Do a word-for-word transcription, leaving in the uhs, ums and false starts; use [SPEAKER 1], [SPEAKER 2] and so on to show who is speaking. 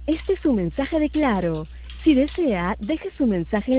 [SPEAKER 1] Este es su mensaje de Claro. Si desea, deje su mensaje en